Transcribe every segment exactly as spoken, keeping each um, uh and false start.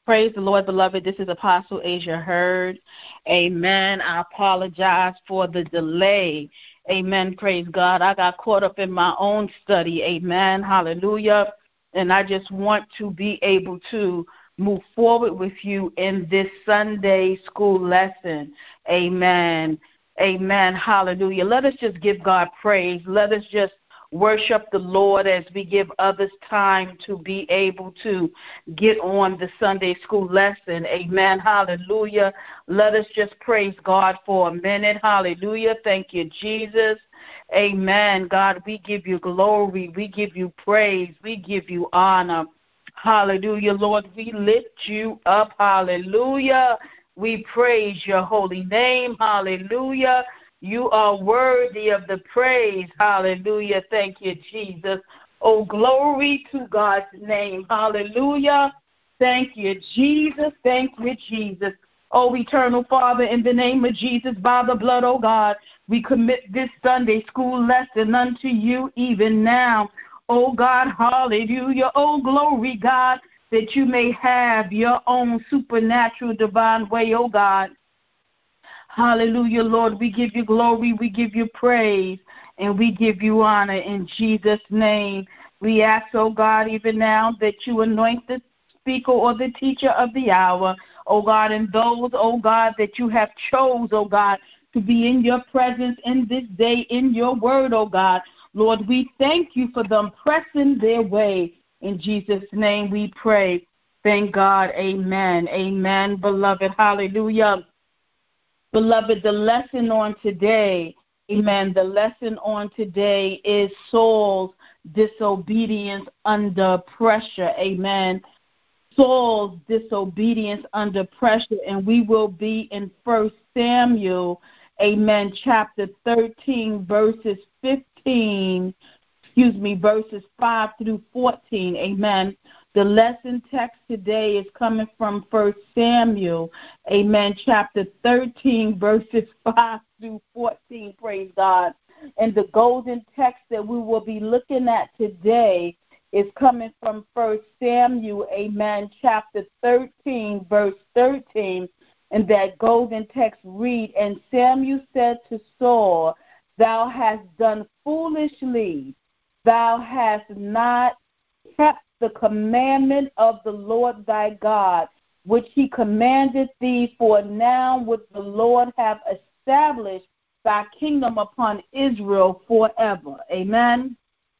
Praise the Lord, beloved. This is Apostle Asia Hurd. Amen. I apologize for the delay. Amen. Praise God. I got caught up in my own study. Amen. Hallelujah. And I just want to be able to move forward with you in this Sunday school lesson. Amen. Amen. Hallelujah. Let us just give God praise. Let us just worship the Lord as we give others time to be able to get on the Sunday school lesson. Amen. Hallelujah. Let us just praise God for a minute. Hallelujah. Thank you, Jesus. Amen. God, we give you glory. We give you praise. We give you honor. Hallelujah. Lord, we lift you up. Hallelujah. We praise your holy name. Hallelujah. You are worthy of the praise. Hallelujah. Thank you, Jesus. Oh, glory to God's name. Hallelujah. Thank you, Jesus. Thank you, Jesus. Oh, eternal Father, in the name of Jesus, by the blood, oh God, we commit this Sunday school lesson unto you even now. Oh God, hallelujah. Oh, glory, God, that you may have your own supernatural divine way, oh God. Hallelujah, Lord. We give you glory, we give you praise, and we give you honor in Jesus' name. We ask, oh God, even now that you anoint the speaker or the teacher of the hour, oh God, and those, oh God, that you have chose, oh God, to be in your presence in this day, in your word, oh God. Lord, we thank you for them pressing their way. In Jesus' name we pray. Thank God. Amen. Amen, beloved. Hallelujah. Beloved, the lesson on today, amen, the lesson on today is Saul's disobedience under pressure, amen. Saul's disobedience under pressure, and we will be in First Samuel, amen, chapter thirteen, verses fifteen, excuse me, verses five through fourteen, amen. The lesson text today is coming from First Samuel, amen, chapter thirteen, verses five through fourteen, praise God. And the golden text that we will be looking at today is coming from First Samuel, amen, chapter thirteen, verse thirteen. And that golden text read, and Samuel said to Saul, thou hast done foolishly, thou hast not kept the commandment of the Lord thy God, which he commanded thee, for now would the Lord have established thy kingdom upon Israel forever. Amen.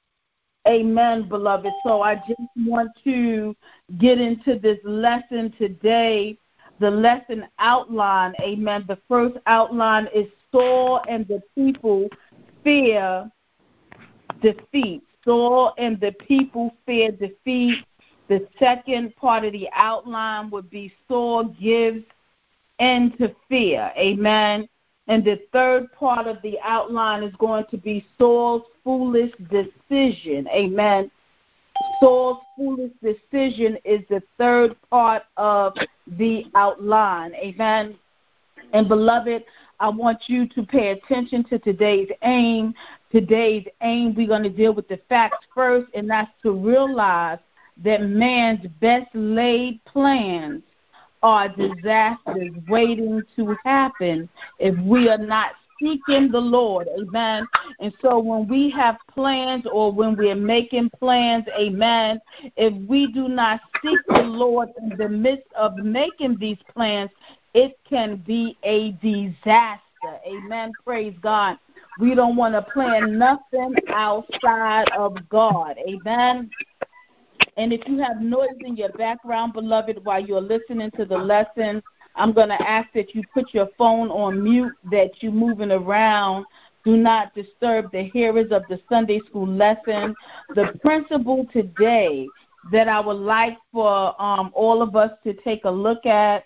Amen, beloved. So I just want to get into this lesson today, the lesson outline. Amen. The first outline is Saul and the people fear defeat. Saul and the people fear defeat. The second part of the outline would be Saul gives in to fear. Amen. And the third part of the outline is going to be Saul's foolish decision. Amen. Saul's foolish decision is the third part of the outline. Amen. And beloved, I want you to pay attention to today's aim. Today's aim, we're going to deal with the facts first, and that's to realize that man's best laid plans are disasters waiting to happen if we are not seeking the Lord. Amen. And so when we have plans or when we're making plans, amen, if we do not seek the Lord in the midst of making these plans, it can be a disaster. Amen. Praise God. We don't want to plan nothing outside of God. Amen. And if you have noise in your background, beloved, while you're listening to the lesson, I'm going to ask that you put your phone on mute, that you're moving around. Do not disturb the hearers of the Sunday school lesson. The principle today that I would like for um, all of us to take a look at,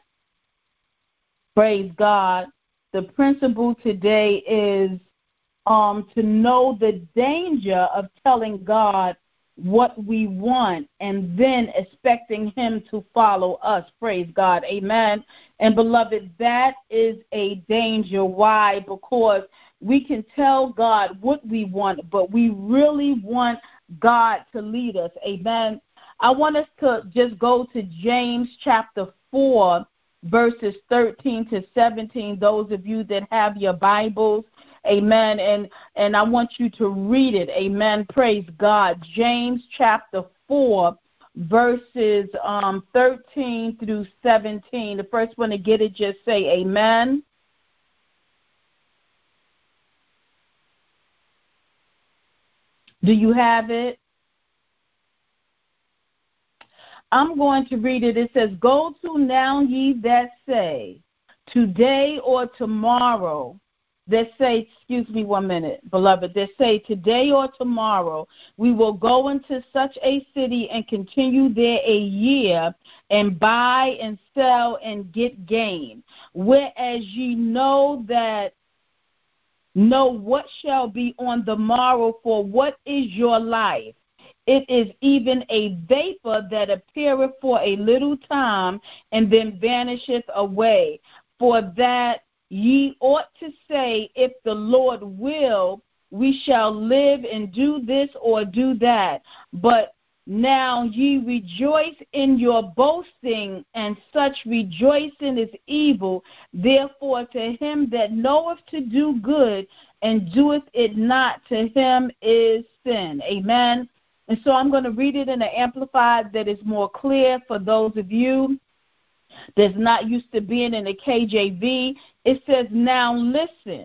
praise God, the principle today is um, to know the danger of telling God what we want and then expecting him to follow us. Praise God. Amen. And beloved, that is a danger. Why? Because we can tell God what we want, but we really want God to lead us. Amen. I want us to just go to James chapter four, verses thirteen to seventeen, those of you that have your Bibles. Amen. And and I want you to read it. Amen. Praise God. James chapter four, verses um, thirteen through seventeen. The first one to get it, just say amen. Do you have it? I'm going to read it. It says, "Go to now ye that say, today or tomorrow," that say, excuse me one minute, beloved, that say, "Today or tomorrow we will go into such a city and continue there a year and buy and sell and get gain. Whereas ye know that know what shall be on the morrow, for what is your life? It is even a vapor that appeareth for a little time and then vanisheth away. For that ye ought to say, if the Lord will, we shall live and do this or do that. But now ye rejoice in your boasting, and such rejoicing is evil. Therefore to him that knoweth to do good and doeth it not, to him is sin." Amen. And so I'm going to read it in an Amplified that is more clear for those of you that's not used to being in the K J V. It says, "Now listen,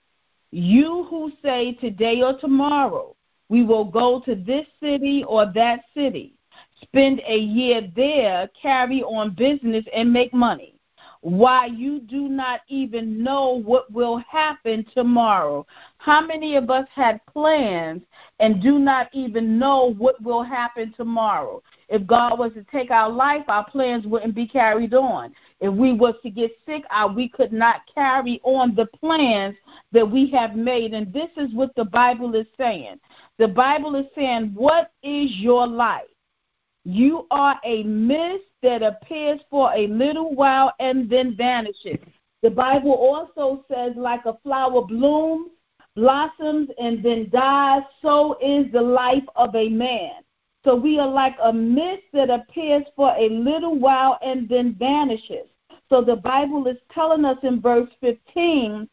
you who say today or tomorrow, we will go to this city or that city, spend a year there, carry on business, and make money. Why, you do not even know what will happen tomorrow." How many of us had plans and do not even know what will happen tomorrow? If God was to take our life, our plans wouldn't be carried on. If we was to get sick, we could not carry on the plans that we have made. And this is what the Bible is saying. The Bible is saying, what is your life? You are a mist that appears for a little while and then vanishes. The Bible also says, like a flower blooms, blossoms, and then dies, so is the life of a man. So we are like a mist that appears for a little while and then vanishes. So the Bible is telling us in verse fifteen,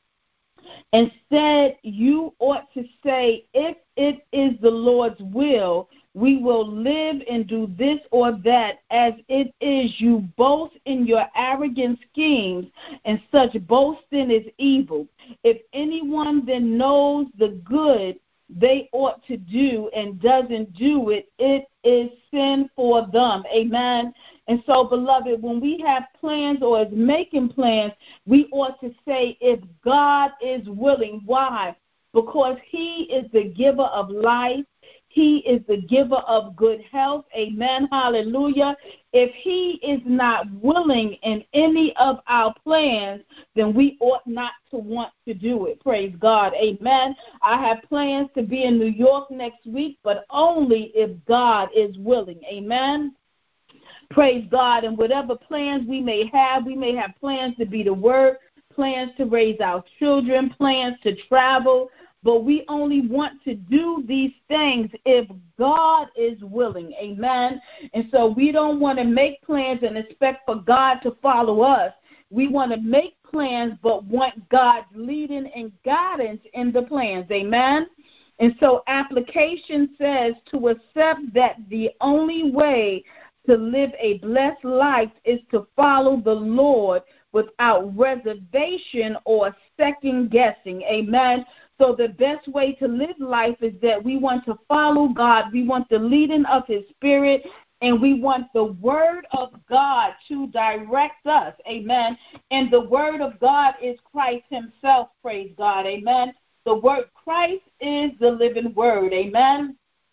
instead you ought to say, if it is the Lord's will, we will live and do this or that. As it is, you boast in your arrogant schemes, and such boasting is evil. If anyone then knows the good they ought to do and doesn't do it, it is sin for them. Amen. And so, beloved, when we have plans or is making plans, we ought to say, if God is willing. Why? Because he is the giver of life. He is the giver of good health. Amen. Hallelujah. If he is not willing in any of our plans, then we ought not to want to do it. Praise God. Amen. I have plans to be in New York next week, but only if God is willing. Amen. Praise God. And whatever plans we may have, we may have plans to be to work, plans to raise our children, plans to travel, but we only want to do these things if God is willing. Amen. And so we don't want to make plans and expect for God to follow us. We want to make plans but want God's leading and guidance in the plans. Amen. And so application says to accept that the only way to live a blessed life is to follow the Lord without reservation or second guessing. Amen. So the best way to live life is that we want to follow God. We want the leading of his spirit, and we want the word of God to direct us. Amen. And the word of God is Christ himself. Praise God. Amen. The word Christ is the living word. Amen.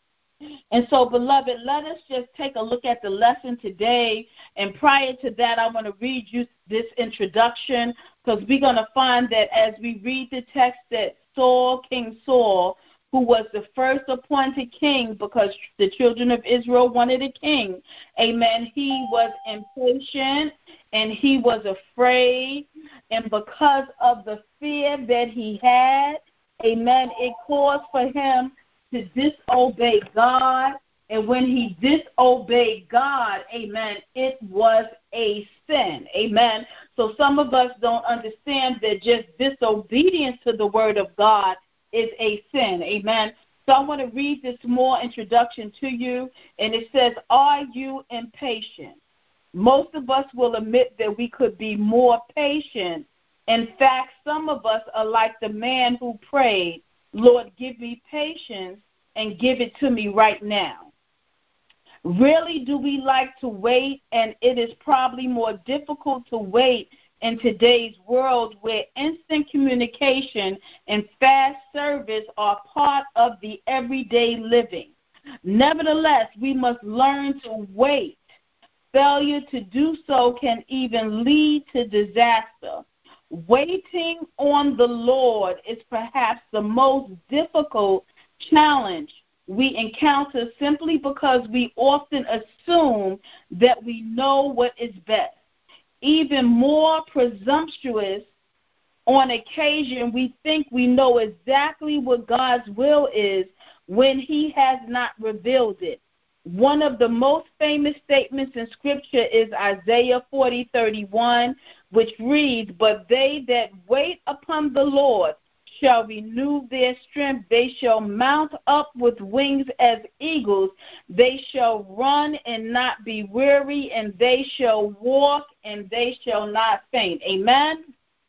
And so, beloved, let us just take a look at the lesson today. And prior to that, I want to read you this introduction, because we're going to find that as we read the text that Saul, King Saul, who was the first appointed king because the children of Israel wanted a king, amen, he was impatient and he was afraid. And because of the fear that he had, amen, it caused for him to disobey God And when he disobeyed God, amen, it was a sin. Amen. So some of us don't understand that just disobedience to the word of God is a sin. Amen. So I want to read this more introduction to you, and it says, are you impatient? Most of us will admit that we could be more patient. In fact, some of us are like the man who prayed, Lord, give me patience and give it to me right now. Really, do we like to wait? And it is probably more difficult to wait in today's world where instant communication and fast service are part of the everyday living. Nevertheless, we must learn to wait. Failure to do so can even lead to disaster. Waiting on the Lord is perhaps the most difficult challenge we encounter simply because we often assume that we know what is best. Even more presumptuous, on occasion, we think we know exactly what God's will is when he has not revealed it. One of the most famous statements in Scripture is Isaiah forty thirty-one, which reads, but they that wait upon the Lord shall renew their strength. They shall mount up with wings as eagles. They shall run and not be weary, and they shall walk and they shall not faint. Amen?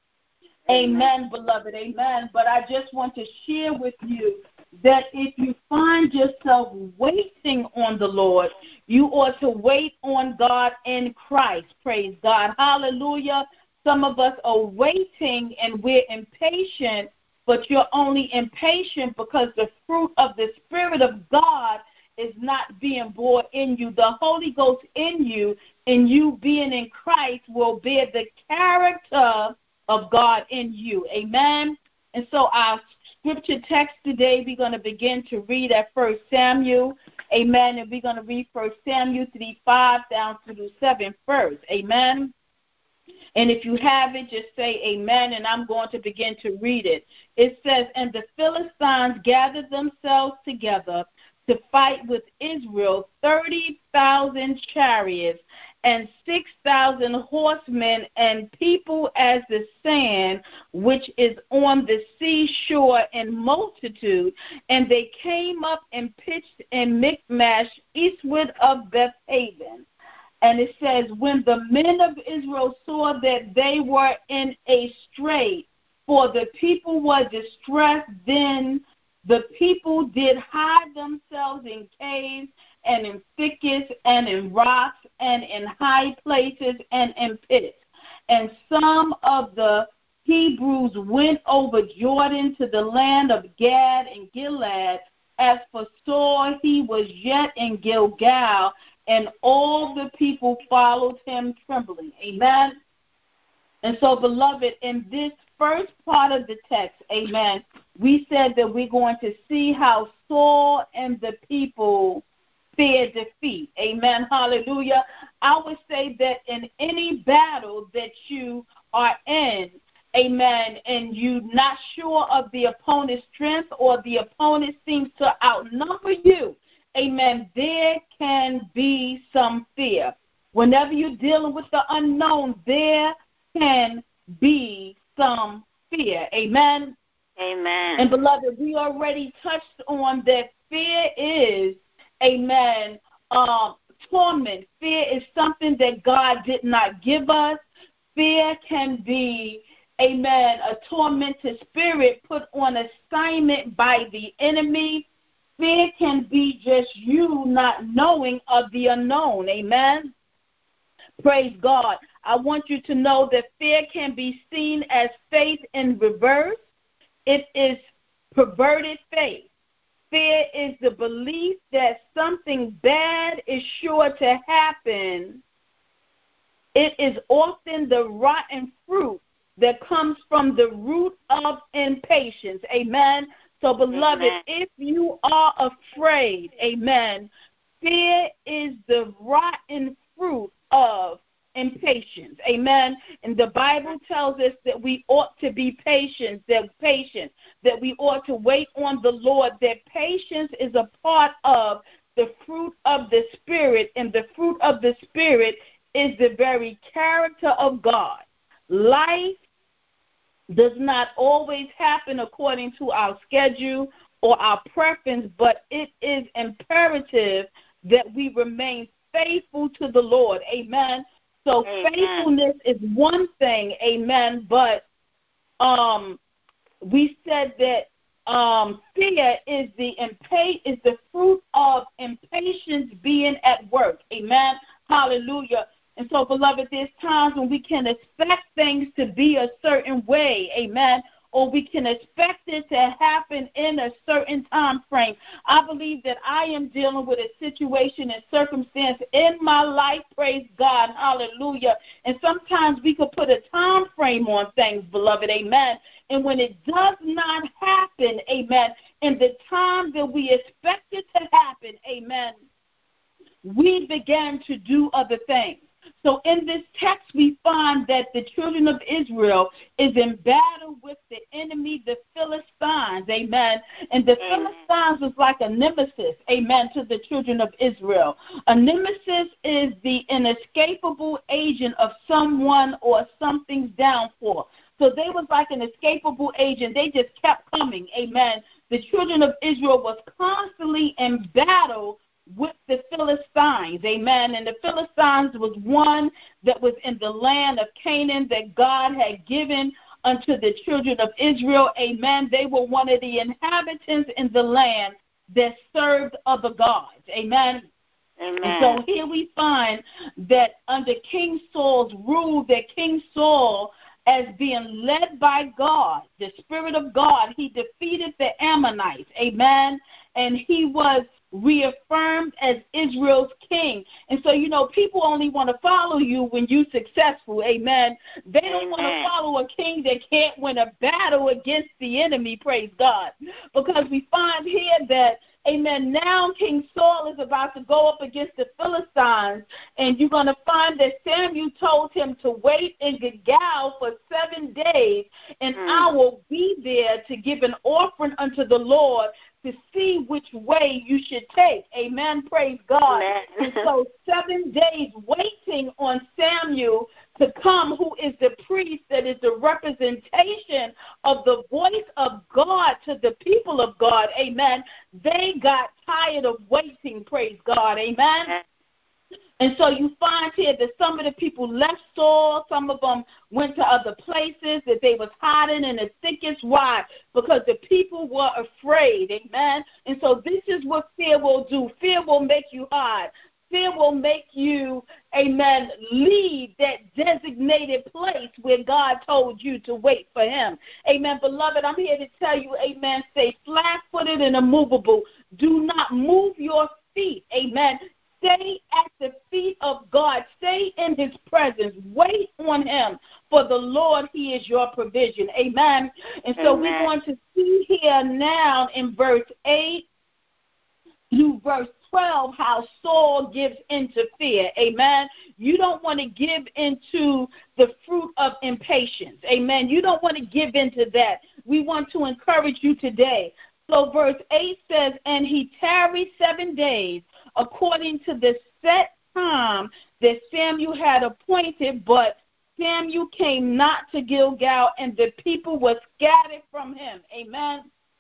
Amen, Amen beloved. Amen. But I just want to share with you that if you find yourself waiting on the Lord, you ought to wait on God in Christ. Praise God. Hallelujah. Some of us are waiting and we're impatient, but you're only impatient because the fruit of the Spirit of God is not being born in you. The Holy Ghost in you, and you being in Christ, will bear the character of God in you. Amen. And so our scripture text today, we're going to begin to read at First Samuel. Amen. And we're going to read First Samuel three five down to the seven first. Amen. And if you have it, just say amen, and I'm going to begin to read it. It says, and the Philistines gathered themselves together to fight with Israel, thirty thousand chariots and six thousand horsemen and people as the sand which is on the seashore in multitude. And they came up and pitched in Michmash eastward of Bethaven. And it says, when the men of Israel saw that they were in a strait, for the people were distressed, then the people did hide themselves in caves and in thickets and in rocks and in high places and in pits. And some of the Hebrews went over Jordan to the land of Gad and Gilead. As for Saul, he was yet in Gilgal, and all the people followed him trembling. Amen. And so, beloved, in this first part of the text, amen, we said that we're going to see how Saul and the people fear defeat. Amen. Hallelujah. I would say that in any battle that you are in, amen, and you're not sure of the opponent's strength or the opponent seems to outnumber you, amen, there can be some fear. Whenever you're dealing with the unknown, there can be some fear. Amen. Amen. And beloved, we already touched on that fear is, amen, um, torment. Fear is something that God did not give us. Fear can be, amen, a tormented spirit put on assignment by the enemy. Fear can be just you not knowing of the unknown. Amen. Praise God. I want you to know that fear can be seen as faith in reverse. It is perverted faith. Fear is the belief that something bad is sure to happen. It is often the rotten fruit that comes from the root of impatience. Amen. So, beloved, amen, if you are afraid, amen, fear is the rotten fruit of impatience. Amen. And the Bible tells us that we ought to be patient, that patient, that we ought to wait on the Lord, that patience is a part of the fruit of the Spirit, and the fruit of the Spirit is the very character of God. Life does not always happen according to our schedule or our preference, but it is imperative that we remain faithful to the Lord. Amen. So amen. Faithfulness is one thing, amen, but um, we said that um, fear is the impa- is the fruit of impatience being at work. Amen. Hallelujah. And so, beloved, there's times when we can expect things to be a certain way, amen, or we can expect it to happen in a certain time frame. I believe that I am dealing with a situation and circumstance in my life, praise God, hallelujah. And sometimes we could put a time frame on things, beloved, amen. And when it does not happen, amen, in the time that we expect it to happen, amen, we began to do other things. So in this text, we find that the children of Israel is in battle with the enemy, the Philistines, amen. And the Philistines was like a nemesis, amen, to the children of Israel. A nemesis is the inescapable agent of someone or something's downfall. So they was like an escapable agent. They just kept coming, amen. The children of Israel was constantly in battle with the Philistines, amen. And the Philistines was one that was in the land of Canaan that God had given unto the children of Israel, amen. They were one of the inhabitants in the land that served other gods, amen. Amen. And so here we find that under King Saul's rule, that King Saul, as being led by God, the Spirit of God, he defeated the Ammonites, amen. And he was reaffirmed as Israel's king. And so, you know, people only want to follow you when you're successful, amen. They don't want to follow a king that can't win a battle against the enemy, praise God. Because we find here that, amen, now King Saul is about to go up against the Philistines, and you're going to find that Samuel told him to wait in Gilgal for seven days, and mm. I will be there to give an offering unto the Lord to see which way you should take. Amen. Praise God. Amen. And so seven days waiting on Samuel to come, who is the priest that is the representation of the voice of God to the people of God. Amen. They got tired of waiting. Praise God. Amen. And so you find here that some of the people left Saul, some of them went to other places, that they was hiding in the thickest. Why? Because the people were afraid, amen? And so this is what fear will do. Fear will make you hide. Fear will make you, amen, leave that designated place where God told you to wait for him. Amen. Beloved, I'm here to tell you, amen, stay flat-footed and immovable. Do not move your feet, amen. Stay at the feet of God. Stay in his presence. Wait on him. For the Lord, he is your provision. Amen. And so Amen. We're going to see here now in verse eight through verse twelve how Saul gives into fear. Amen. You don't want to give into the fruit of impatience. Amen. You don't want to give into that. We want to encourage you today. So verse eight says, and he tarried seven days according to the set time that Samuel had appointed, but Samuel came not to Gilgal, and the people were scattered from him. Amen.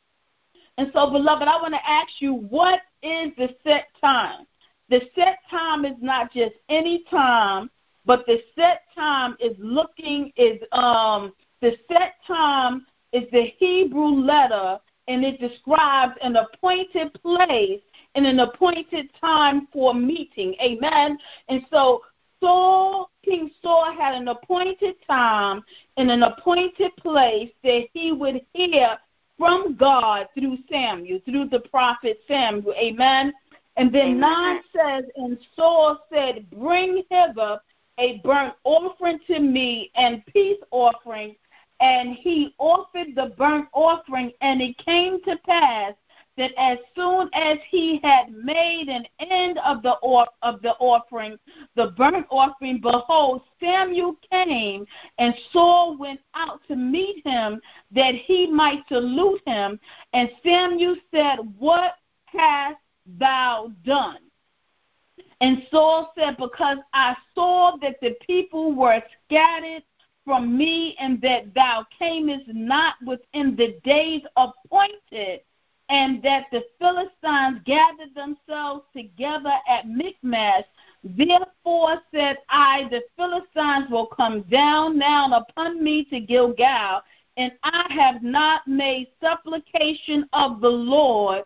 And so, beloved, I want to ask you, what is the set time? The set time is not just any time, but the set time is looking, is um the set time is the Hebrew letter, and it describes an appointed place and an appointed time for meeting. Amen. And so Saul, King Saul had an appointed time and an appointed place that he would hear from God through Samuel, through the prophet Samuel. Amen. And then Amen. nine says, and Saul said, bring hither a burnt offering to me and peace offering. And he offered the burnt offering, and it came to pass that as soon as he had made an end of the or, of the offering, the burnt offering, behold, Samuel came, and Saul went out to meet him, that he might salute him. And Samuel said, what hast thou done? And Saul said, because I saw that the people were scattered from me, and that thou camest not within the days appointed, and that the Philistines gathered themselves together at Michmash. Therefore said I, the Philistines will come down now upon me to Gilgal, and I have not made supplication of the Lord.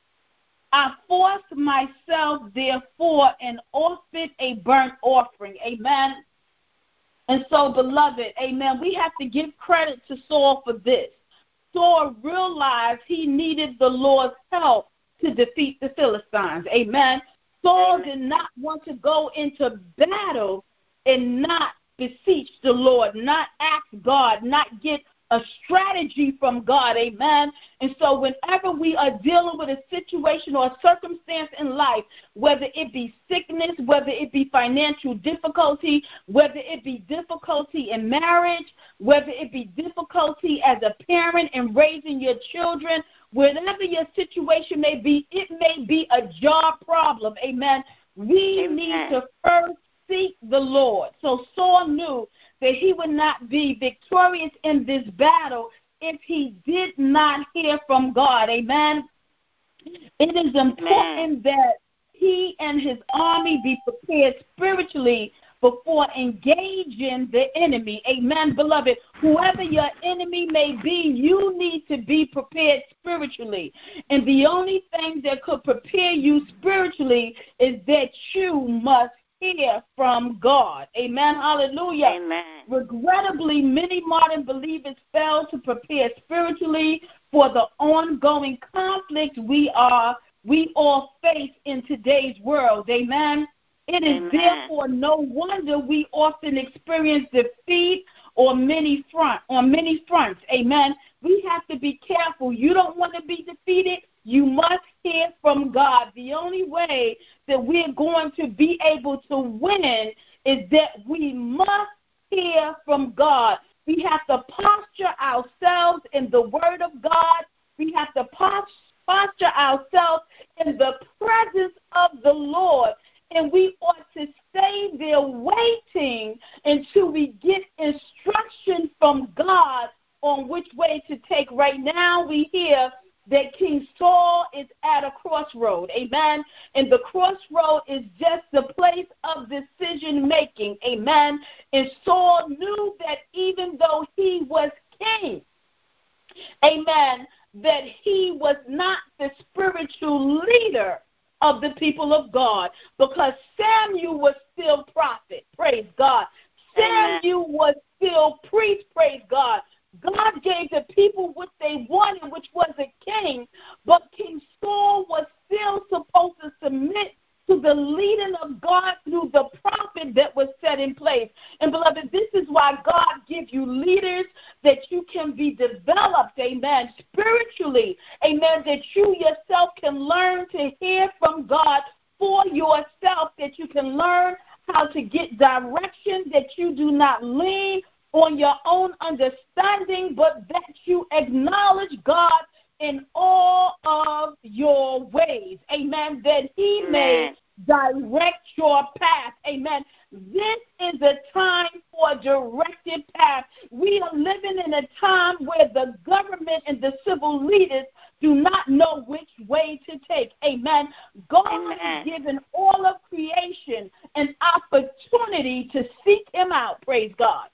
I forced myself, therefore, and offered a burnt offering. Amen. And so, beloved, amen, we have to give credit to Saul for this. Saul realized he needed the Lord's help to defeat the Philistines. Amen. Saul did not want to go into battle and not beseech the Lord, not ask God, not get a strategy from God. Amen. And so whenever we are dealing with a situation or a circumstance in life, whether it be sickness, whether it be financial difficulty, whether it be difficulty in marriage, whether it be difficulty as a parent in raising your children, whatever your situation may be, it may be a job problem. Amen. We Amen. Need to first seek the Lord. So Saul knew that he would not be victorious in this battle if he did not hear from God. Amen. It is important Amen. That he and his army be prepared spiritually before engaging the enemy. Amen, beloved. Whoever your enemy may be, you need to be prepared spiritually. And the only thing that could prepare you spiritually is that you must hear from God. Amen. Hallelujah. Amen. Regrettably, many modern believers fail to prepare spiritually for the ongoing conflict we are we all face in today's world. Amen. It is Amen. Therefore no wonder we often experience defeat or many front on many fronts. Amen. We have to be careful. You don't want to be defeated. You must hear from God. The only way that we're going to be able to win is that we must hear from God. We have to posture ourselves in the Word of God. We have to posture ourselves in the presence of the Lord. And we ought to stay there waiting until we get instruction from God on which way to take. Right now we hear that King Saul is at a crossroad. Amen. And the crossroad is just the place of decision making. Amen. And Saul knew that even though he was king, amen, that he was not the spiritual leader of the people of God, because Samuel was still prophet. Praise God. Samuel was still priest. Praise God. God gave the people what they wanted, which was a king, but King Saul was still supposed to submit to the leading of God through the prophet that was set in place. And, beloved, this is why God gives you leaders that you can be developed, amen, spiritually, amen, that you yourself can learn to hear from God for yourself, that you can learn how to get direction, that you do not lean on your own understanding, but that you acknowledge God in all of your ways. Amen. That he Amen. May direct your path. Amen. This is a time for a directed path. We are living in a time where the government and the civil leaders do not know which way to take. Amen. God Amen. Has given all of creation an opportunity to seek him out. Praise God.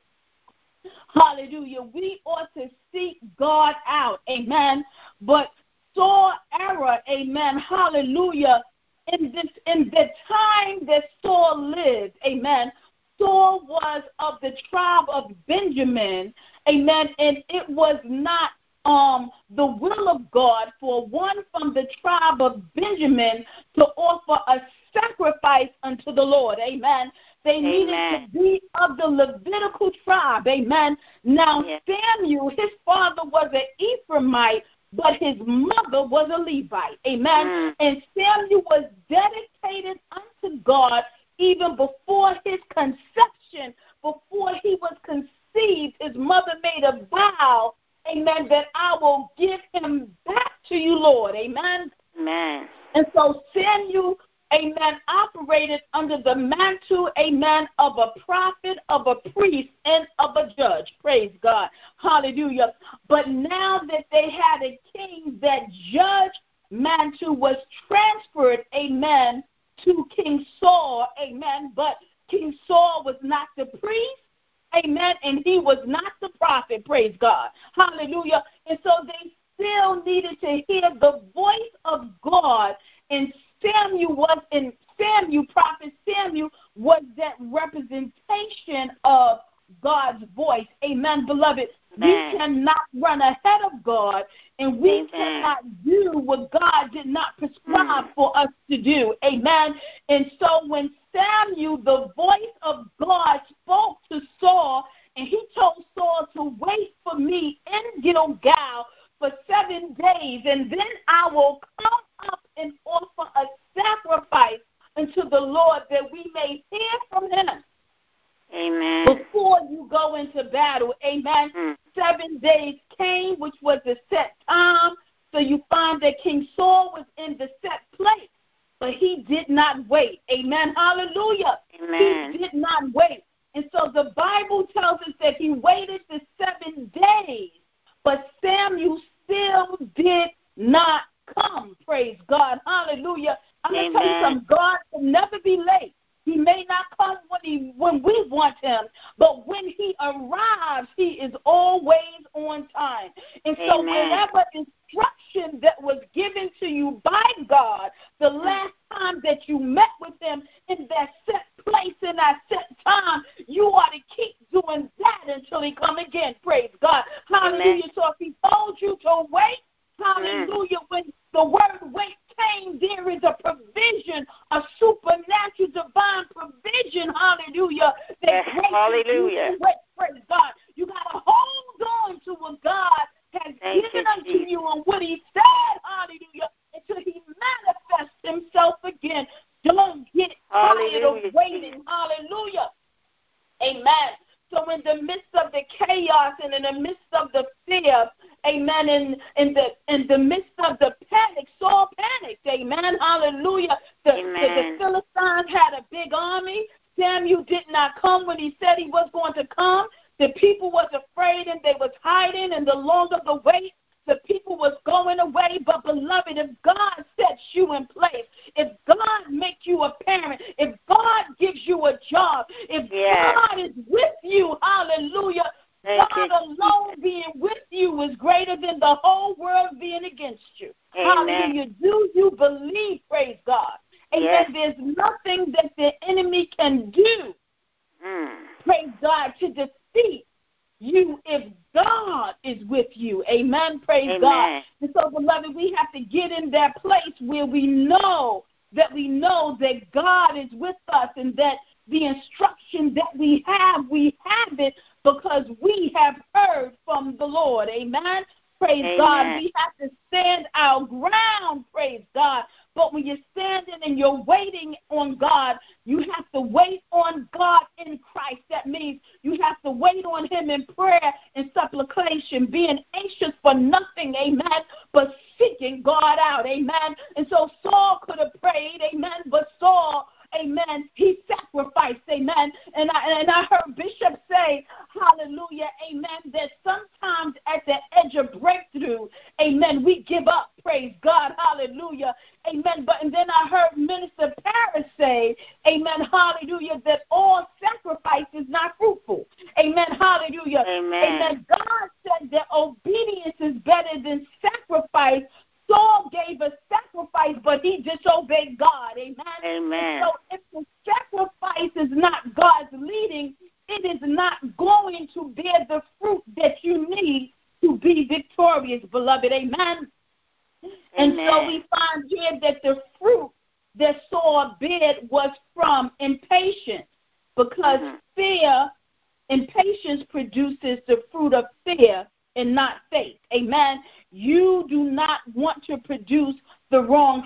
Hallelujah. We ought to seek God out. Amen. But Saul era, amen, hallelujah, in this in the time that Saul lived, amen, Saul was of the tribe of Benjamin, amen, and it was not um the will of God for one from the tribe of Benjamin to offer a sacrifice unto the Lord. Amen. They Amen. Needed to be of the Levitical tribe. Amen. Now, yes. Samuel, his father was an Ephraimite, but his mother was a Levite. Amen. Mm. And Samuel was dedicated unto God even before his conception, before he was conceived. His mother made a vow, amen, that I will give him back to you, Lord. Amen. Amen. And so Samuel, amen, operated under the mantle, amen, of a prophet, of a priest, and of a judge. Praise God. Hallelujah. But now that they had a king, that judge mantle was transferred, amen, to King Saul, amen. But King Saul was not the priest, amen, and he was not the prophet, praise God. Hallelujah. And so they still needed to hear the voice of God, and Samuel was in Samuel, prophet Samuel was that representation of God's voice. Amen, beloved. Amen. We cannot run ahead of God, and we Amen. Cannot do what God did not prescribe mm. for us to do. Amen. And so when Samuel, the voice of God, spoke to Saul, and he told Saul to wait for me in Gilgal for seven days, and then I will come up and offer a sacrifice unto the Lord that we may hear from him. Amen. Before you go into battle, amen. Mm. Seven days came, which was the set time. So you find that King Saul was in the set place, but he did not wait. Amen. Hallelujah. Amen. He did not wait. And so the Bible tells us that he waited the seven days, but Samuel still did not come. Praise God. Hallelujah. I'm going to tell you something. God will never be late. He may not come when he when we want him, but when he arrives, he is always on time. And so Amen. whenever instruction that was given to you by God, the last time that you met with him in that set place, in that set time, you ought to keep doing that until he come again. Praise God. Hallelujah. Amen. So if he told you to wait, hallelujah, mm. when the word wait came, there is a provision, a supernatural divine provision, hallelujah. Yes, hallelujah. Wait, praise God. You got to hold on to what God has Thank given you, unto Jesus. you and what he said, hallelujah, until he manifests himself again. Don't get hallelujah, tired of waiting, Jesus. Hallelujah. Amen. So in the midst of the chaos and in the midst of the fear, amen, in, in the in the midst of the panic, Saul panicked, amen, hallelujah. The, amen. the, the Philistines had a big army. Samuel did not come when he said he was going to come. The people was afraid and they was hiding, and the longer the wait, the people was going away. But beloved, if God sets you in place, if God makes you a parent, if God gives you a job, if yes. God is with you, hallelujah, Thank God you. alone being with you is greater than the whole world being against you. Amen. Hallelujah. Do you believe, praise God? Amen. Yes. There's nothing that the enemy can do, mm. praise God, to defeat you if God is with you. Amen. Praise Amen. God. And so, beloved, we have to get in that place where we know that we know that God is with us, and that the instruction that we have, we have it because we have heard from the Lord. Amen. Praise Amen. God. We have to stand our ground. Praise God. But when you're standing and you're waiting on God, you have to wait on God in Christ. That means you have to wait on him in prayer and supplication, being anxious for nothing, amen, but seeking God out, amen. And so Saul could have prayed, amen, but Saul, amen, he sacrificed, amen. And I, and I heard Bishop say, hallelujah, amen, that sometimes at the edge of breakthrough, amen, we give up, praise God, hallelujah, amen. But and then I heard Minister Paris say, amen, hallelujah, that all sacrifice is not fruitful, amen, hallelujah, amen. amen. God said that obedience is better than sacrifice. Saul gave a sacrifice, but he disobeyed God. Amen. Amen. So if the sacrifice is not God's leading, it is not going to bear the fruit that you need to be victorious, beloved. Amen. Amen. And so we find here that the fruit that Saul bare was from impatience, because mm-hmm. fear, impatience produces the fruit of fear and not faith. Amen. You do not want to produce the wrong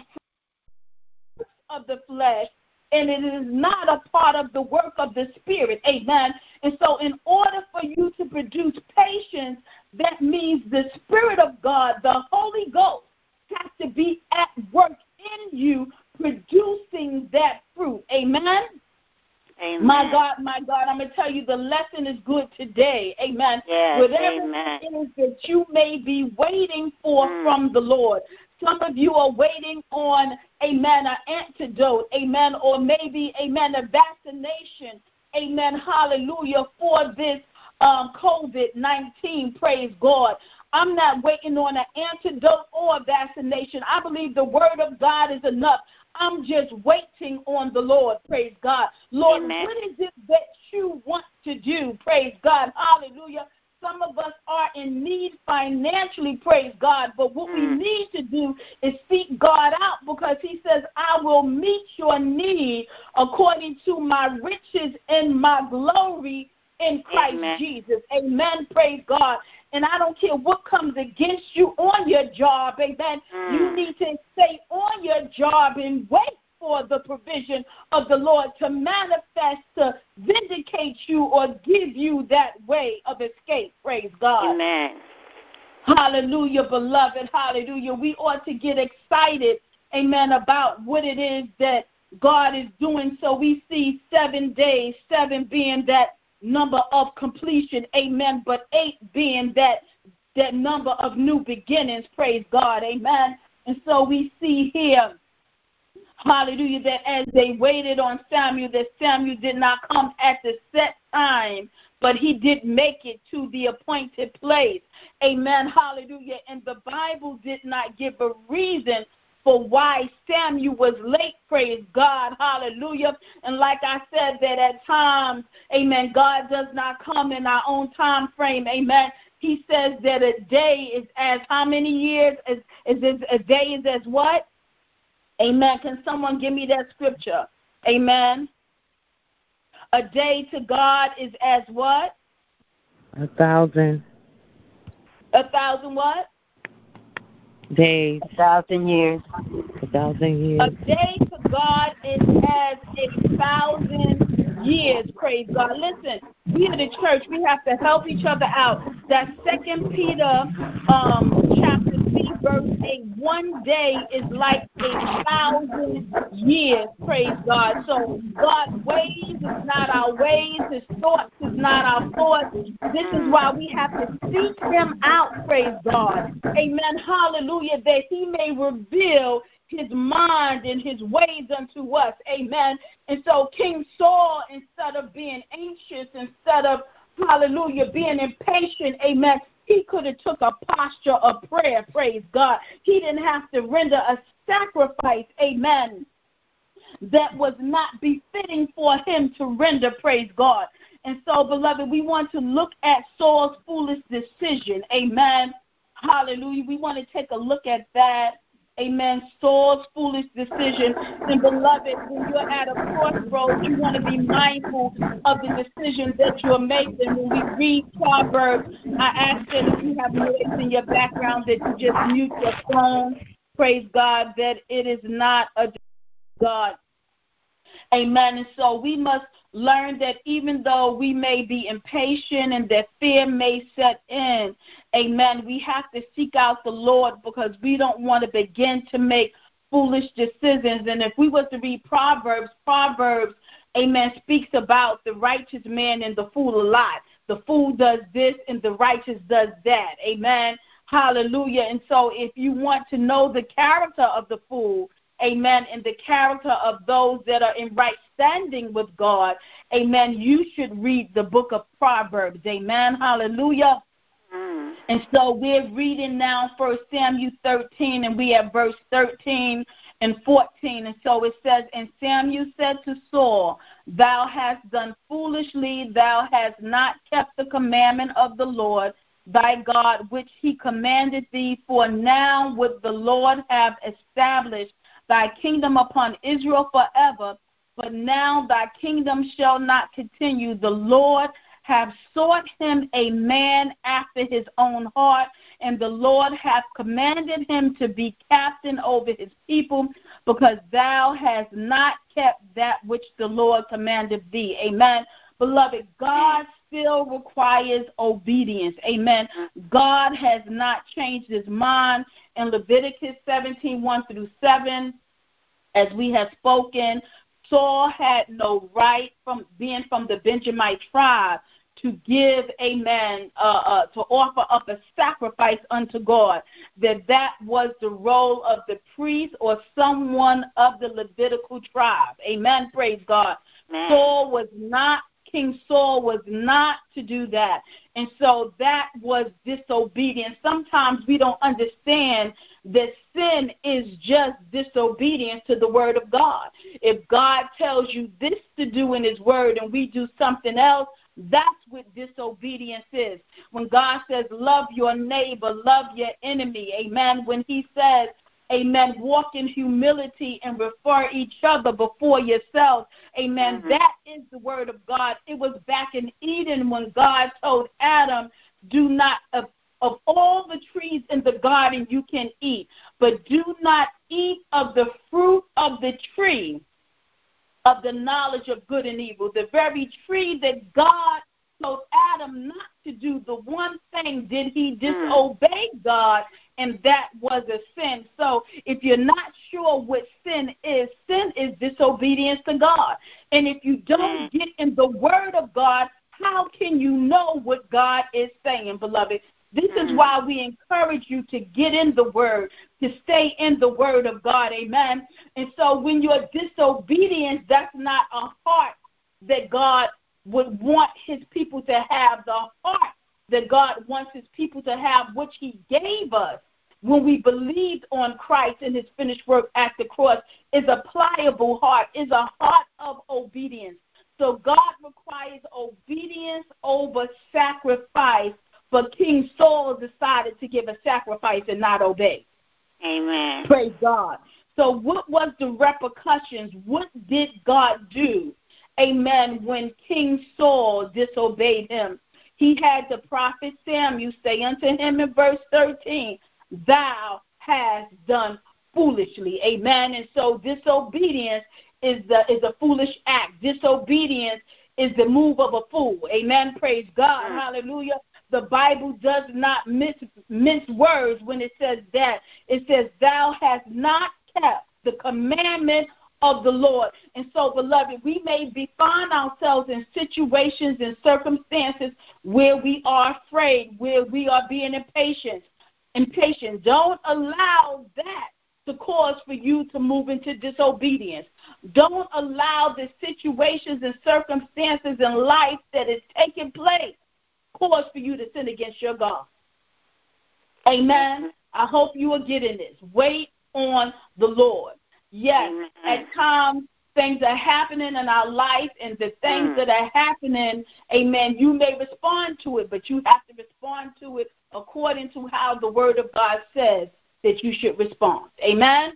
fruit of the flesh, and it is not a part of the work of the Spirit. Amen. And so in order for you to produce patience, that means the Spirit of God, the Holy Ghost, has to be at work in you, producing that fruit. Amen? Amen. My God, my God, I'm going to tell you the lesson is good today. Amen. Yes, Whatever amen. it is that you may be waiting for mm. from the Lord. Some of you are waiting on, amen, an antidote, amen, or maybe, amen, a vaccination, amen, hallelujah, for this um, COVID nineteen, praise God. I'm not waiting on an antidote or a vaccination. I believe the word of God is enough. I'm just waiting on the Lord, praise God. Lord, Amen. What is it that you want to do, praise God, hallelujah. Some of us are in need financially, praise God, but what mm. we need to do is seek God out, because he says, I will meet your need according to my riches and my glory in Christ Amen. Jesus. Amen, praise God. And I don't care what comes against you on your job, amen. Mm. You need to stay on your job and wait for the provision of the Lord to manifest, to vindicate you or give you that way of escape. Praise God. Amen. Hallelujah, beloved. Hallelujah. We ought to get excited, amen, about what it is that God is doing. So we see seven days, seven being that number of completion, amen, but eight being that that number of new beginnings, praise God, amen. And so we see here, hallelujah, that as they waited on Samuel, that Samuel did not come at the set time, but he did make it to the appointed place, amen, hallelujah. And the Bible did not give a reason for why Samuel was late, praise God, hallelujah. And like I said, that at times, amen, God does not come in our own time frame, amen. He says that a day is as how many years? Is, is, is a day is as what? Amen. Can someone give me that scripture? Amen. A day to God is as what? A thousand. A thousand what? Days. A thousand years. A thousand years. A day to God is as a thousand years. Praise God. Listen, we in the church, we have to help each other out. That Second Peter um, chapter three, verse eight, one day is like a thousand years. Praise God. So God's ways is not our ways. His thoughts is not our thoughts. This is why we have to seek him out. Praise God. Amen. Hallelujah. That he may reveal his mind and his ways unto us. Amen. And so King Saul, instead of being anxious, instead of, hallelujah, being impatient, amen, he could have took a posture of prayer, praise God. He didn't have to render a sacrifice, amen, that was not befitting for him to render, praise God. And so, beloved, we want to look at Saul's foolish decision, amen. Hallelujah. We want to take a look at that. Amen. Saul's foolish decision. And beloved, when you're at a crossroads, you want to be mindful of the decisions that you're making. When we read Proverbs, I ask that if you have noise in your background that you just mute your phone. Praise God, that it is not a God. Amen. And so we must learn that even though we may be impatient and that fear may set in, amen, we have to seek out the Lord, because we don't want to begin to make foolish decisions. And if we was to read Proverbs, Proverbs, amen, speaks about the righteous man and the fool a lot. The fool does this and the righteous does that. Amen. Hallelujah. And so if you want to know the character of the fool, amen, and the character of those that are in right standing with God, amen, you should read the book of Proverbs, amen, hallelujah. Mm. And so we're reading now First Samuel thirteen, and we have verse thirteen and fourteen. And so it says, and Samuel said to Saul, thou hast done foolishly, thou hast not kept the commandment of the Lord thy God, which he commanded thee, for now would the Lord have established thy kingdom upon Israel forever, but now thy kingdom shall not continue. The Lord hath sought him a man after his own heart, and the Lord hath commanded him to be captain over his people, because thou hast not kept that which the Lord commanded thee. Amen. Beloved, God still requires obedience. Amen. God has not changed his mind. In Leviticus seventeen, one through seven, As we have spoken, Saul had no right, from being from the Benjamite tribe, to give, amen, uh, uh, to offer up a sacrifice unto God, that that was the role of the priest or someone of the Levitical tribe. Amen, praise God. Amen. Saul was not, King Saul was not to do that. And so that was disobedience. Sometimes we don't understand that sin is just disobedience to the word of God. If God tells you this to do in his word and we do something else, that's what disobedience is. When God says, love your neighbor, love your enemy, amen. When he says, amen, walk in humility and refer each other before yourself, amen, mm-hmm. That is the word of God. It was back in Eden when God told Adam, do not, of, of all the trees in the garden you can eat, but do not eat of the fruit of the tree of the knowledge of good and evil, the very tree that God told Adam not to do. The one thing did he disobey God, and that was a sin. So if you're not sure what sin is, sin is disobedience to God. And if you don't get in the word of God, how can you know what God is saying, beloved? This is why we encourage you to get in the word, to stay in the word of God, amen. And so when you're disobedience, that's not a heart that God would want his people to have. The heart that God wants his people to have, which he gave us when we believed on Christ and his finished work at the cross, is a pliable heart, is a heart of obedience. So God requires obedience over sacrifice. But King Saul decided to give a sacrifice and not obey. Amen. Praise God. So what was the repercussions? What did God do, amen, when King Saul disobeyed him? He had the prophet Samuel say unto him in verse thirteen, thou hast done foolishly. Amen. And so disobedience is the is a foolish act. Disobedience is the move of a fool. Amen. Praise God. Mm. Hallelujah. The Bible does not mince, mince words when it says that. It says, thou hast not kept the commandment of the Lord. And so, beloved, we may be find ourselves in situations and circumstances where we are afraid, where we are being impatient. Impatient. Don't allow that to cause for you to move into disobedience. Don't allow the situations and circumstances in life that is taking place cause for you to sin against your God. Amen. I hope you are getting this. Wait on the Lord. Yes, Amen. At times things are happening in our life, and the things mm. that are happening, amen, you may respond to it, but you have to respond to it according to how the word of God says that you should respond. Amen.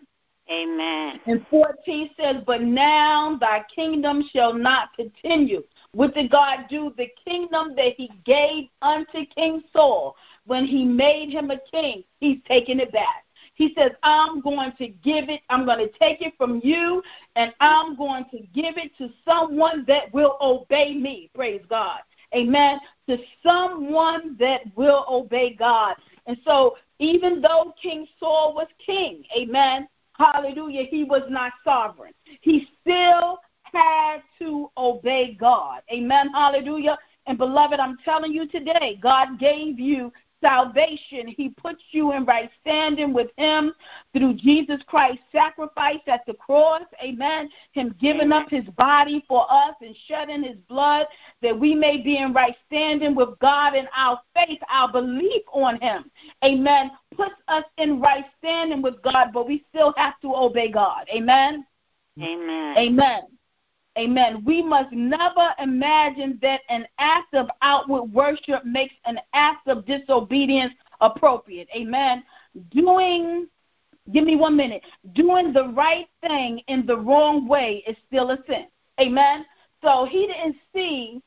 Amen. And fourteen says, but now thy kingdom shall not continue. What did God do? The kingdom that he gave unto King Saul when he made him a king, he's taking it back. He says, I'm going to give it, I'm going to take it from you, and I'm going to give it to someone that will obey me. Praise God. Amen. To someone that will obey God. And so even though King Saul was king, amen, hallelujah, he was not sovereign. He still had to obey God. Amen, hallelujah. And beloved, I'm telling you today, God gave you salvation. He puts you in right standing with him through Jesus Christ's sacrifice at the cross. Amen. Him giving up his body for us and shedding his blood that we may be in right standing with God, and our faith, our belief on him, amen, puts us in right standing with God, but we still have to obey God. Amen. Amen. Amen. Amen. We must never imagine that an act of outward worship makes an act of disobedience appropriate. Amen. Doing, give me one minute, doing the right thing in the wrong way is still a sin. Amen. So he didn't see,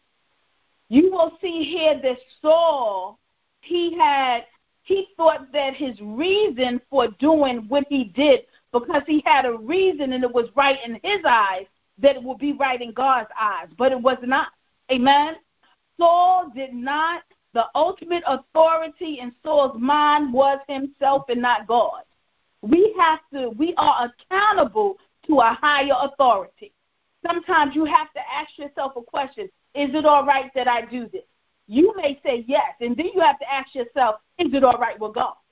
you will see here that Saul, he had, he thought that his reason for doing what he did, because he had a reason and it was right in his eyes, that it will be right in God's eyes, but it was not. Amen. Saul did not, the ultimate authority in Saul's mind was himself and not God. We have to, we are accountable to a higher authority. Sometimes you have to ask yourself a question. Is it all right that I do this? You may say yes, and then you have to ask yourself, is it all right with God?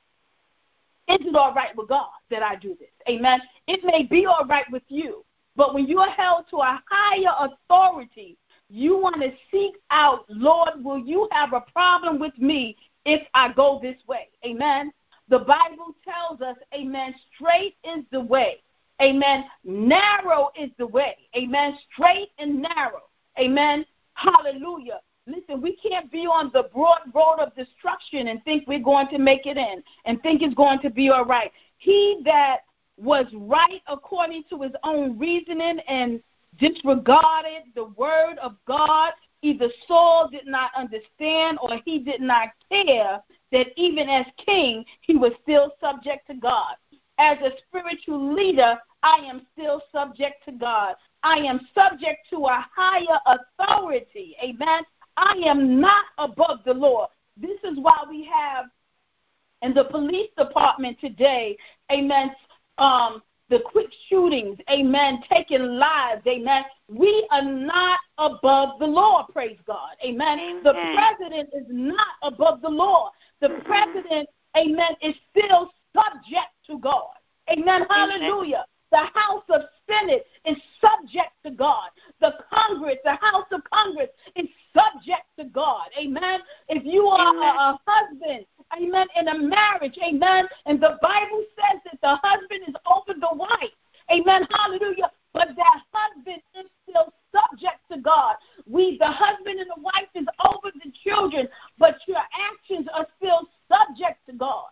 Is it all right with God that I do this? Amen. It may be all right with you, but when you are held to a higher authority, you want to seek out, Lord, will you have a problem with me if I go this way? Amen. The Bible tells us, amen, straight is the way. Amen. Narrow is the way. Amen. Straight and narrow. Amen. Hallelujah. Listen, we can't be on the broad road of destruction and think we're going to make it in and think it's going to be all right. He that was right according to his own reasoning and disregarded the word of God, either Saul did not understand or he did not care that even as king, he was still subject to God. As a spiritual leader, I am still subject to God. I am subject to a higher authority. Amen. I am not above the law. This is why we have in the police department today, amen, um, the quick shootings, amen, taking lives, amen. We are not above the law, praise God, amen. amen. The president is not above the law. The mm-hmm. president, amen, is still subject to God, amen, hallelujah. The House of Senate is subject to God. The Congress, the House of Congress is subject to God. Amen. If you are a, a husband, amen, in a marriage, amen, and the Bible says that the husband is over the wife. Amen. Hallelujah. But that husband is still subject to God. We, the husband and the wife, is over the children, but your actions are still subject to God.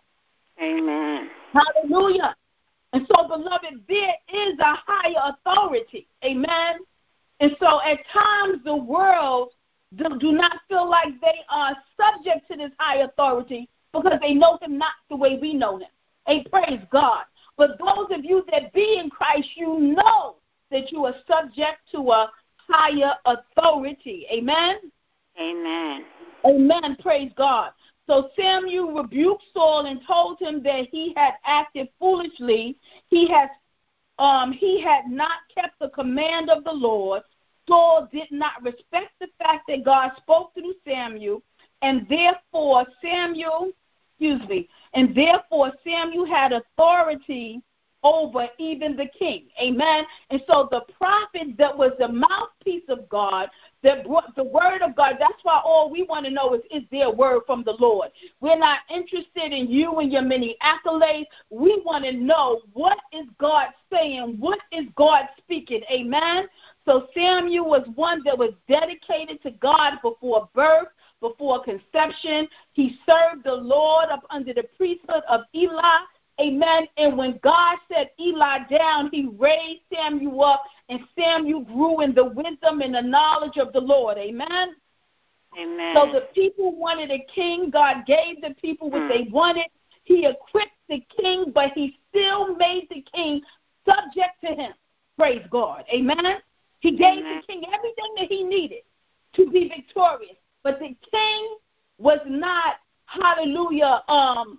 Amen. Hallelujah. And so, beloved, there is a higher authority. Amen. And so at times the world do, do not feel like they are subject to this high authority because they know him not the way we know him. Hey, praise God. But those of you that be in Christ, you know that you are subject to a higher authority. Amen? Amen. Amen. Praise God. So Samuel rebuked Saul and told him that he had acted foolishly. He has um, he had not kept the command of the Lord. Saul did not respect the fact that God spoke through Samuel, and therefore Samuel, excuse me, and therefore Samuel had authority over even the king. Amen. And so the prophet that was the mouthpiece of God, that brought the word of God, that's why all we want to know is, is there a word from the Lord? We're not interested in you and your many accolades. We want to know, what is God saying? What is God speaking? Amen. So Samuel was one that was dedicated to God before birth, before conception. He served the Lord up under the priesthood of Eli. Amen. And when God set Eli down, he raised Samuel up, and Samuel grew in the wisdom and the knowledge of the Lord. Amen. Amen. So the people wanted a king. God gave the people what mm. they wanted. He equipped the king, but he still made the king subject to him. Praise God. Amen. He gave Amen. the king everything that he needed to be victorious. But the king was not, hallelujah, um,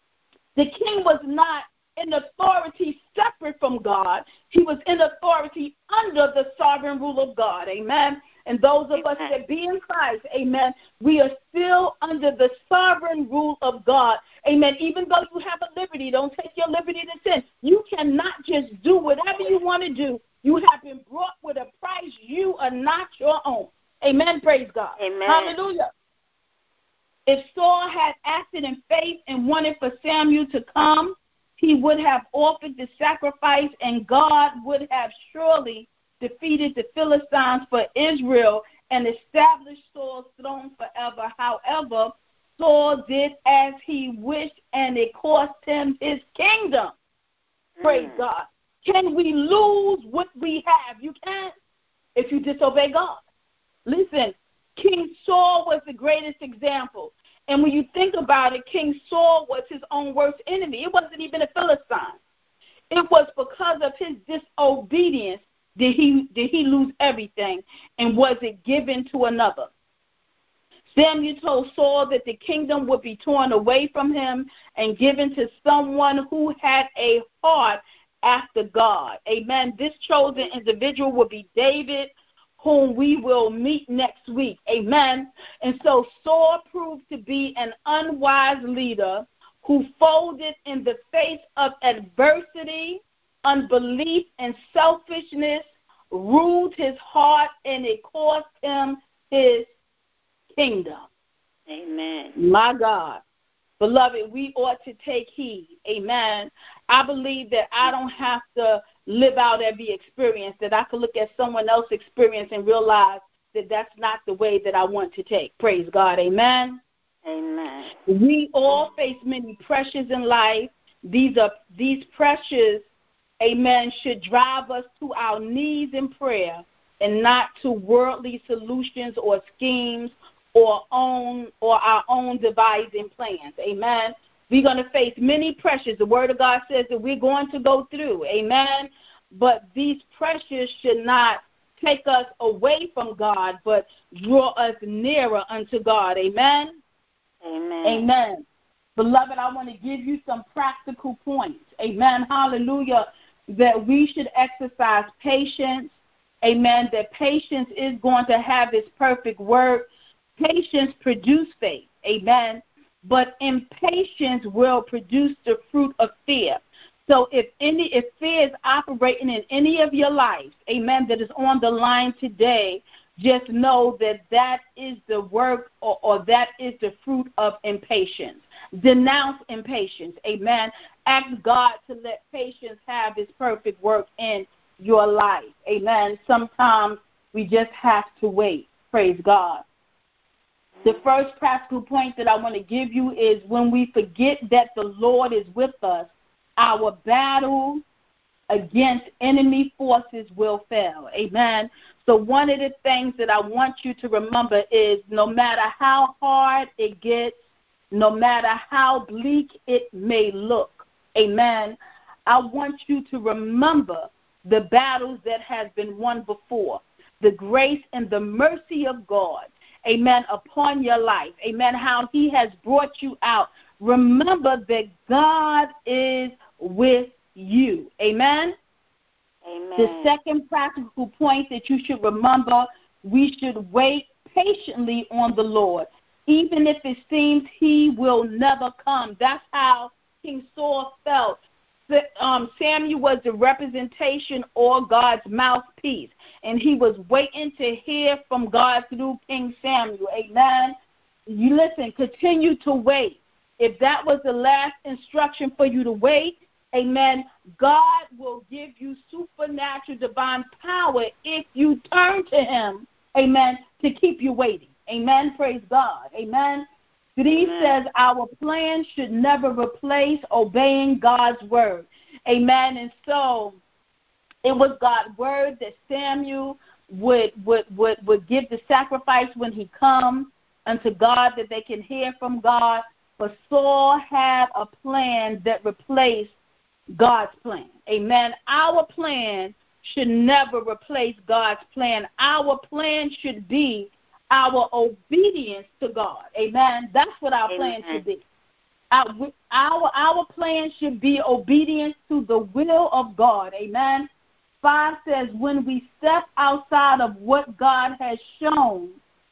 the king was not in authority separate from God. He was in authority under the sovereign rule of God. Amen. And those of amen. us that be in Christ, amen, we are still under the sovereign rule of God. Amen. Even though you have a liberty, don't take your liberty to sin. You cannot just do whatever you want to do. You have been brought with a price. You are not your own. Amen. Praise God. Amen. Hallelujah. If Saul had acted in faith and wanted for Samuel to come, he would have offered the sacrifice, and God would have surely defeated the Philistines for Israel and established Saul's throne forever. However, Saul did as he wished, and it cost him his kingdom. Mm. Praise God. Can we lose what we have? You can't if you disobey God. Listen, King Saul was the greatest example. And when you think about it, King Saul was his own worst enemy. It wasn't even a Philistine. It was because of his disobedience did he, did he lose everything, and was it given to another. Samuel told Saul that the kingdom would be torn away from him and given to someone who had a heart after God. Amen. This chosen individual will be David, whom we will meet next week. Amen. And so Saul proved to be an unwise leader who folded in the face of adversity, unbelief, and selfishness, ruled his heart, and it cost him his kingdom. Amen. My God. Beloved, we ought to take heed. Amen. I believe that I don't have to live out every experience, that I can look at someone else's experience and realize that that's not the way that I want to take. Praise God. Amen. Amen. We all face many pressures in life. These are these pressures, amen, should drive us to our knees in prayer and not to worldly solutions or schemes or own or our own devising plans. Amen. We're going to face many pressures. The Word of God says that we're going to go through. Amen. But these pressures should not take us away from God, but draw us nearer unto God. Amen. Amen. Amen. Beloved, I want to give you some practical points. Amen. Hallelujah. That we should exercise patience. Amen. That patience is going to have its perfect work. Patience produces faith. Amen. But impatience will produce the fruit of fear. So if any, if fear is operating in any of your life, amen, that is on the line today, just know that that is the work or, or that is the fruit of impatience. Denounce impatience. Amen. Ask God to let patience have its perfect work in your life. Amen. Sometimes we just have to wait. Praise God. The first practical point that I want to give you is when we forget that the Lord is with us, our battle against enemy forces will fail. Amen. So one of the things that I want you to remember is no matter how hard it gets, no matter how bleak it may look, amen, I want you to remember the battles that have been won before, the grace and the mercy of God, amen, upon your life, amen, how he has brought you out. Remember that God is with you, amen. Amen. The second practical point that you should remember, we should wait patiently on the Lord, even if it seems he will never come. That's how King Saul felt. Um, Samuel was the representation or God's mouthpiece, and he was waiting to hear from God through King Samuel. Amen. You listen, continue to wait. If that was the last instruction for you to wait, amen, God will give you supernatural divine power if you turn to him, amen, to keep you waiting. Amen. Praise God. Amen. Denise says our plan should never replace obeying God's word. Amen. And so it was God's word that Samuel would, would, would, would give the sacrifice when he comes unto God, that they can hear from God. But Saul had a plan that replaced God's plan. Amen. Our plan should never replace God's plan. Our plan should be our obedience to God. Amen. That's what our Amen. plan should be. Our, our, our plan should be obedience to the will of God. Amen. Five says, when we step outside of what God has shown,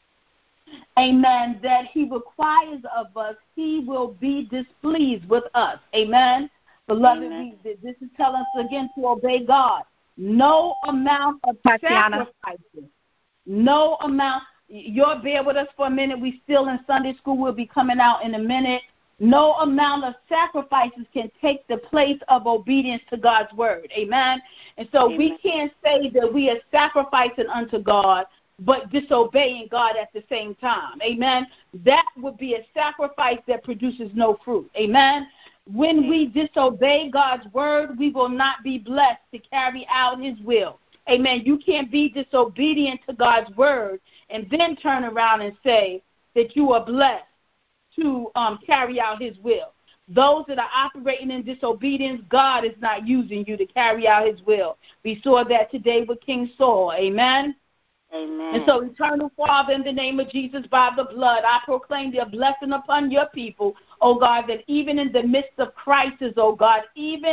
amen, that he requires of us, he will be displeased with us. Amen. Beloved, we, this is telling us again to obey God. No amount of Tatiana. sacrifices, no amount. You'll bear with us for a minute. We still in Sunday school. We'll be coming out in a minute. No amount of sacrifices can take the place of obedience to God's word. Amen. And so Amen. we can't say that we are sacrificing unto God but disobeying God at the same time. Amen. That would be a sacrifice that produces no fruit. Amen. When we disobey God's word, we will not be blessed to carry out his will. Amen. You can't be disobedient to God's word and then turn around and say that you are blessed to um, carry out his will. Those that are operating in disobedience, God is not using you to carry out his will. We saw that today with King Saul. Amen. Amen. And so, eternal Father, in the name of Jesus, by the blood, I proclaim your blessing upon your people, oh God, that even in the midst of crisis, oh God, even,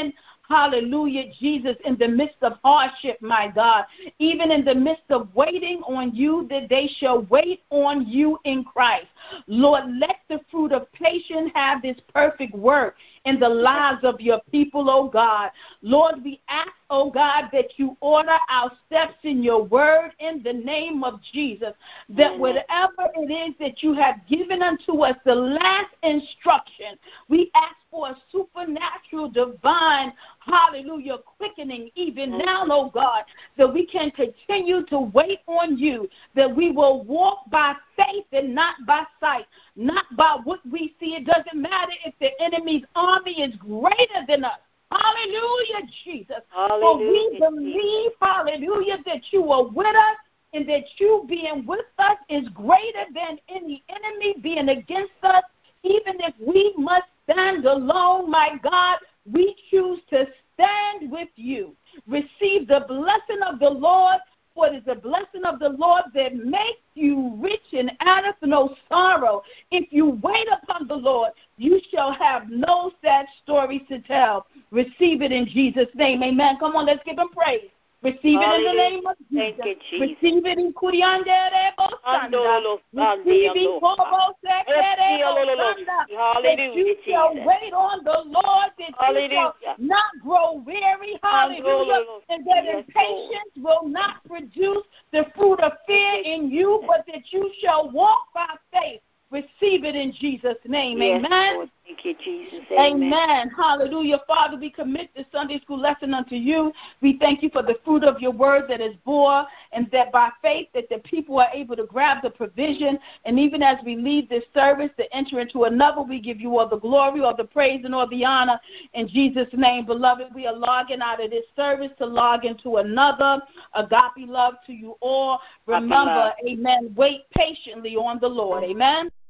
hallelujah, Jesus, in the midst of hardship, my God, even in the midst of waiting on you, that they shall wait on you in Christ. Lord, let the fruit of patience have this perfect work in the lives of your people, oh God. Lord, we ask, oh God, that you order our steps in your word in the name of Jesus, that whatever it is that you have given unto us, the last instruction, we ask for a supernatural, divine, hallelujah, quickening even now, oh God, that we can continue to wait on you, that we will walk by faith and not by sight, not by what we see. It doesn't matter if the enemy's army is greater than us. Hallelujah, Jesus. Hallelujah. For we believe, hallelujah, that you are with us, and that you being with us is greater than any enemy being against us. Even if we must stand alone, my God, we choose to stand with you. Receive the blessing of the Lord, for it is the blessing of the Lord that makes you rich and addeth no sorrow. If you wait upon the Lord, you shall have no sad stories to tell. Receive it in Jesus' name. Amen. Come on, let's give him praise. Receive it in the name of Jesus. Thank you, Jesus. Receive it in Kuriande Rebo Sanda. Receive it Kobo Sekere Sanda. That you shall wait on the Lord, that you shall not grow weary. Hallelujah. And that impatience will not produce the fruit of fear in you, but that you shall walk by faith. Receive it in Jesus' name. Yes, amen. Lord. Thank you, Jesus. Amen. Amen. Hallelujah. Father, we commit this Sunday school lesson unto you. We thank you for the fruit of your word that is bore, and that by faith that the people are able to grab the provision. And even as we leave this service to enter into another, we give you all the glory, all the praise, and all the honor. In Jesus' name, beloved, we are logging out of this service to log into another. Agape love to you all. Remember, amen, wait patiently on the Lord. Amen.